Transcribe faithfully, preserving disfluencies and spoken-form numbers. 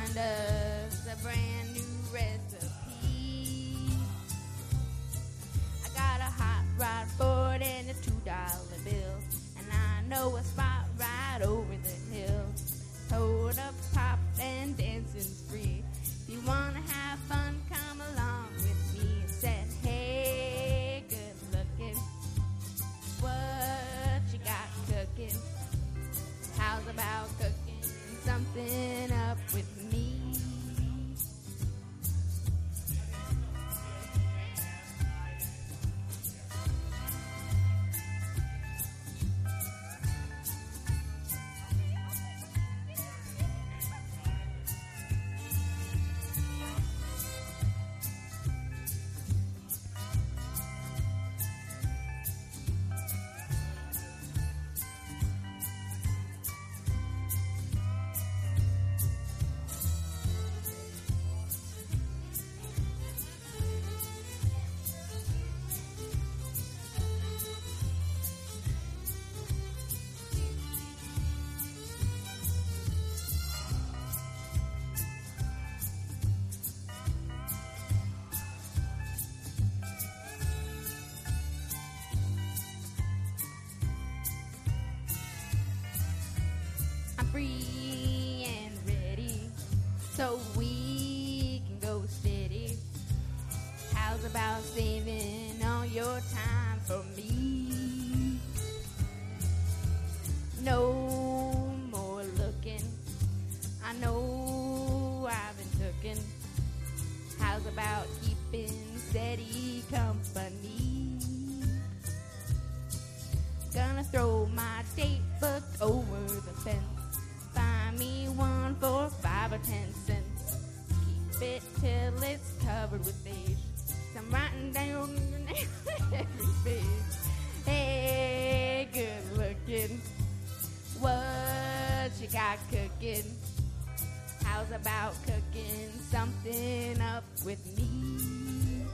find us a brand new recipe. I got a hot rod Ford and a two dollar bill, and I know a spot right over the hill. Hold up, pop, and dancing's free. If you wanna have fun, come along with me. And said, hey, good looking, what you got cooking? How's about cooking something up with me? Free and ready, so we can go steady. How's about saving all your time for me? No more looking, I know I've been tooken. How's about keeping steady company? Gonna throw my date book over the fence. Find me one for five or ten cents. Keep it till it's covered with beige. I'm writing down your name on every page. Hey, good looking, what you got cooking? How's about cooking something up with me?